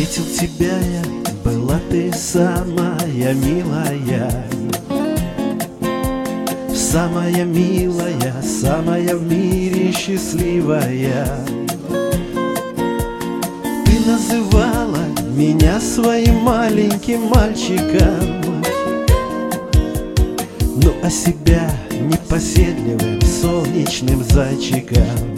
Встретил тебя я, была ты самая милая, самая милая, самая в мире счастливая. Ты называла меня своим маленьким мальчиком, ну а себя непоседливым солнечным зайчиком.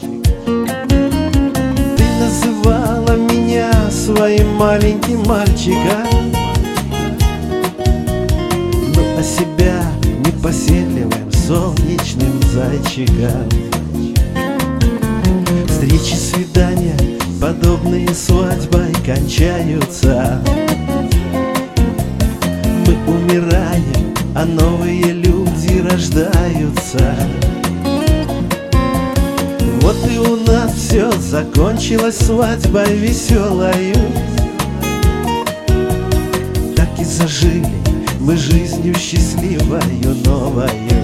Ты называла меня своим маленьким мальчиком, ну а себя непоседливым солнечным зайчиком. Встречи, свидания, подобные свадьбой, кончаются. Мы умираем, а новые люди рождаются. Вот и у нас все закончилось свадьбой веселою. Так и зажили мы жизнью счастливою новою.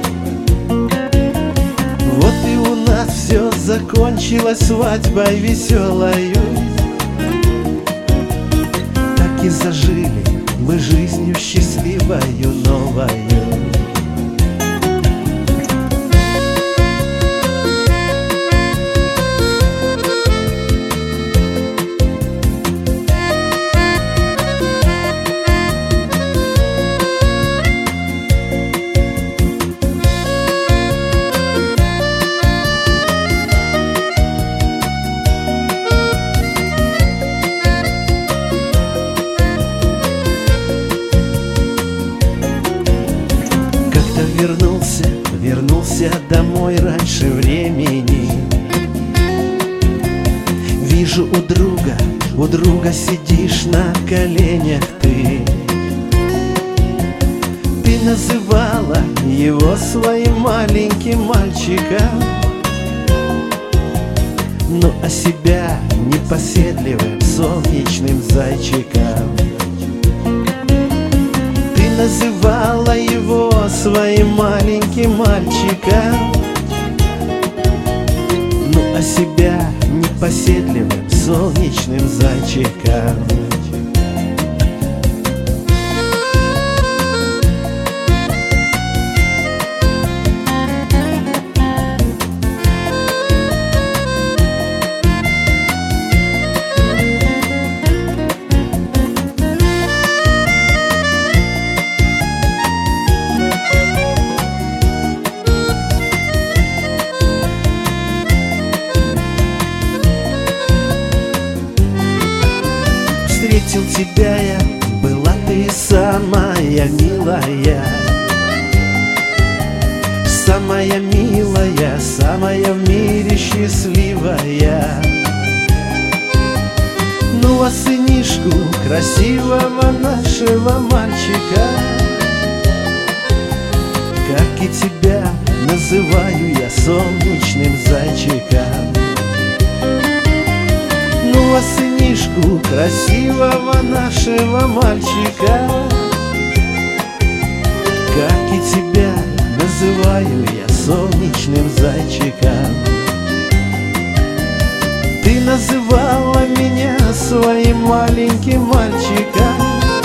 Вот и у нас все закончилось свадьбой веселою. Так и зажили мы жизнью счастливою новою. Вернулся домой раньше времени. Вижу у друга сидишь на коленях ты. Ты называла его своим маленьким мальчиком, ну а себя непоседливым солнечным зайчиком. Называла его своим маленьким мальчиком, ну а себя непоседливым солнечным зайчиком. Встретил тебя я, была ты самая милая, самая милая, самая в мире счастливая. Ну а сынишку красивого нашего мальчика, как и тебя, называю я солнечным зайчиком. Ну а сынишку красивого нашего мальчика, как и тебя, называю я солнечным зайчиком. Ты называла меня своим маленьким мальчиком,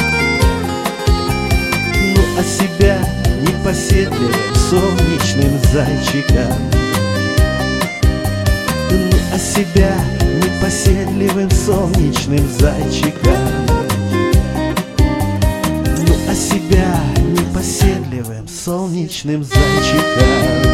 ну а себя непоседливым солнечным зайчиком. Ну а себя непоседливым солнечным зайчиком. Ну а себя непоседливым солнечным зайчиком.